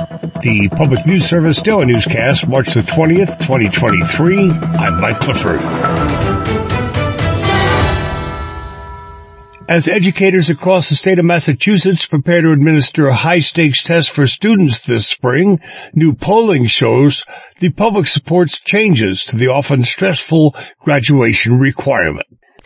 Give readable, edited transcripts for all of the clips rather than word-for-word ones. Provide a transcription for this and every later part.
The Public News Service Daily Newscast, March the 20th, 2023. I'm Mike Clifford. As educators across the state of Massachusetts prepare to administer high-stakes tests for students this spring, new polling shows the public supports changes to the often stressful graduation requirement.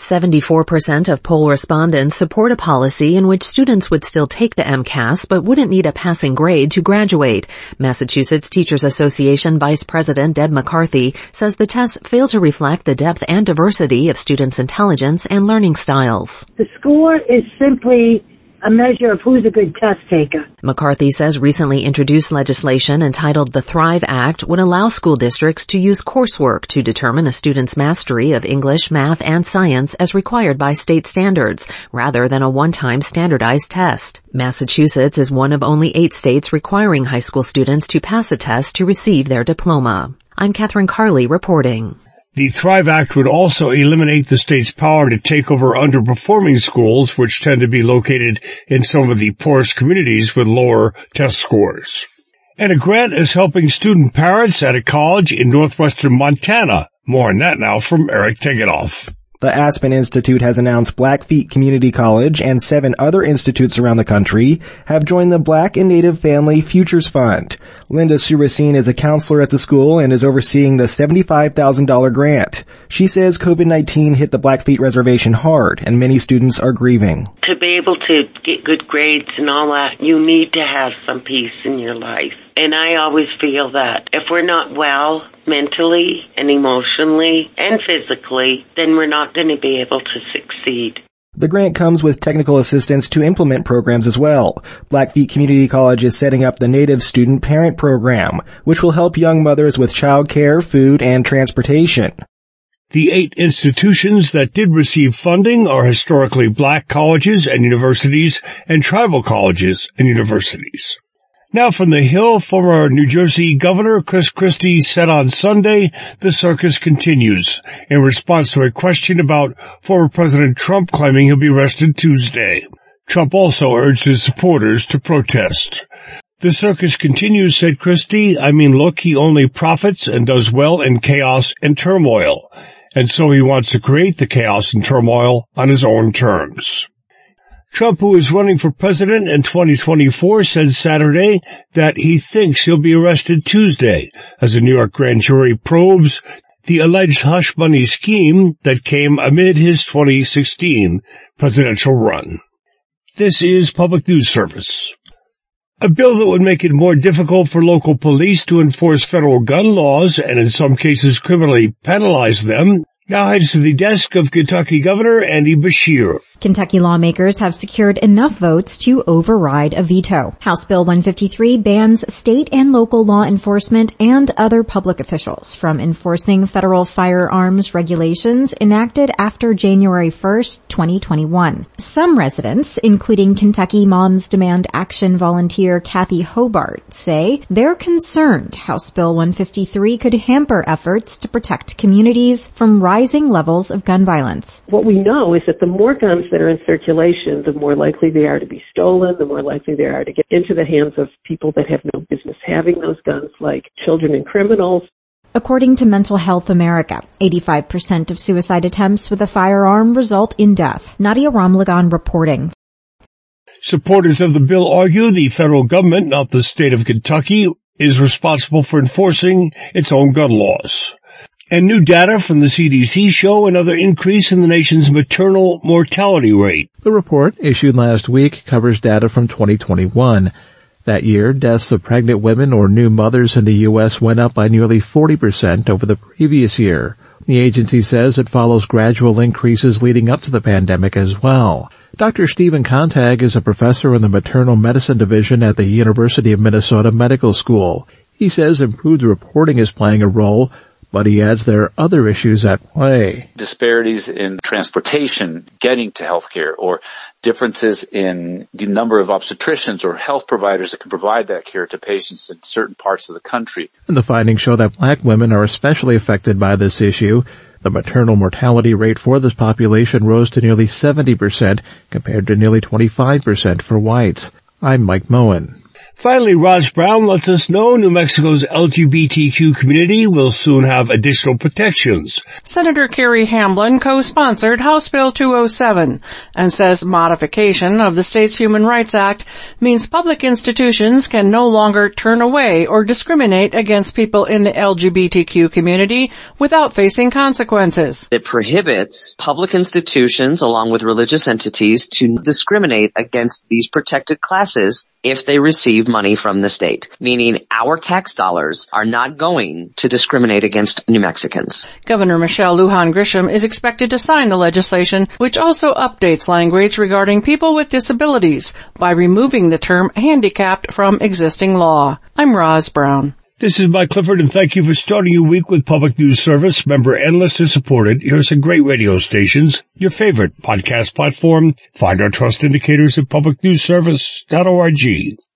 74% of poll respondents support a policy in which students would still take the MCAS but wouldn't need a passing grade to graduate. Massachusetts Teachers Association Vice President Deb McCarthy says the tests fail to reflect the depth and diversity of students' intelligence and learning styles. The score is simply a measure of who's a good test taker. McCarthy says recently introduced legislation entitled the Thrive Act would allow school districts to use coursework to determine a student's mastery of English, math, and science as required by state standards, rather than a one-time standardized test. Massachusetts is one of only 8 states requiring high school students to pass a test to receive their diploma. I'm Catherine Carley reporting. The Thrive Act would also eliminate the state's power to take over underperforming schools, which tend to be located in some of the poorest communities with lower test scores. And a grant is helping student parents at a college in northwestern Montana. More on that now from Eric Tegethoff. The Aspen Institute has announced Blackfeet Community College and 7 other institutes around the country have joined the Black and Native Family Futures Fund. Linda Suracine is a counselor at the school and is overseeing the $75,000 grant. She says COVID-19 hit the Blackfeet Reservation hard and many students are grieving. To be able to get good grades and all that, you need to have some peace in your life. And I always feel that if we're not well mentally and emotionally and physically, then we're not going to be able to succeed. The grant comes with technical assistance to implement programs as well. Blackfeet Community College is setting up the Native Student Parent Program, which will help young mothers with childcare, food, and transportation. The 8 institutions that did receive funding are historically black colleges and universities and tribal colleges and universities. Now from the Hill, former New Jersey Governor Chris Christie said on Sunday, the circus continues in response to a question about former President Trump claiming he'll be arrested Tuesday. Trump also urged his supporters to protest. The circus continues, said Christie. I mean, look, he only profits and does well in chaos and turmoil. And so he wants to create the chaos and turmoil on his own terms. Trump, who is running for president in 2024, said Saturday that he thinks he'll be arrested Tuesday as a New York grand jury probes the alleged hush money scheme that came amid his 2016 presidential run. This is Public News Service. A bill that would make it more difficult for local police to enforce federal gun laws and in some cases criminally penalize them now heads to the desk of Kentucky Governor Andy Beshear. Kentucky lawmakers have secured enough votes to override a veto. House Bill 153 bans state and local law enforcement and other public officials from enforcing federal firearms regulations enacted after January 1st, 2021. Some residents, including Kentucky Moms Demand Action volunteer Kathy Hobart, say they're concerned House Bill 153 could hamper efforts to protect communities from rising levels of gun violence. What we know is that the more guns that are in circulation, the more likely they are to be stolen, the more likely they are to get into the hands of people that have no business having those guns, like children and criminals. According to Mental Health America, 85% of suicide attempts with a firearm result in death. Nadia Ramlagan reporting. Supporters of the bill argue the federal government, not the state of Kentucky, is responsible for enforcing its own gun laws. And new data from the CDC show another increase in the nation's maternal mortality rate. The report, issued last week, covers data from 2021. That year, deaths of pregnant women or new mothers in the U.S. went up by nearly 40% over the previous year. The agency says it follows gradual increases leading up to the pandemic as well. Dr. Stephen Contag is a professor in the maternal medicine division at the University of Minnesota Medical School. He says improved reporting is playing a role, but he adds there are other issues at play. Disparities in transportation, getting to healthcare, or differences in the number of obstetricians or health providers that can provide that care to patients in certain parts of the country. And the findings show that black women are especially affected by this issue. The maternal mortality rate for this population rose to nearly 70% compared to nearly 25% for whites. I'm Mike Moen. Finally, Roz Brown lets us know New Mexico's LGBTQ community will soon have additional protections. Senator Carrie Hamblin co-sponsored House Bill 207 and says modification of the state's Human Rights Act means public institutions can no longer turn away or discriminate against people in the LGBTQ community without facing consequences. It prohibits public institutions along with religious entities to discriminate against these protected classes if they receive money from the state, meaning our tax dollars are not going to discriminate against New Mexicans. Governor Michelle Lujan Grisham is expected to sign the legislation, which also updates language regarding people with disabilities by removing the term handicapped from existing law. I'm Roz Brown. This is Mike Clifford, and thank you for starting your week with Public News Service, member and listener supported. Here's some great radio stations, your favorite podcast platform. Find our trust indicators at publicnewsservice.org.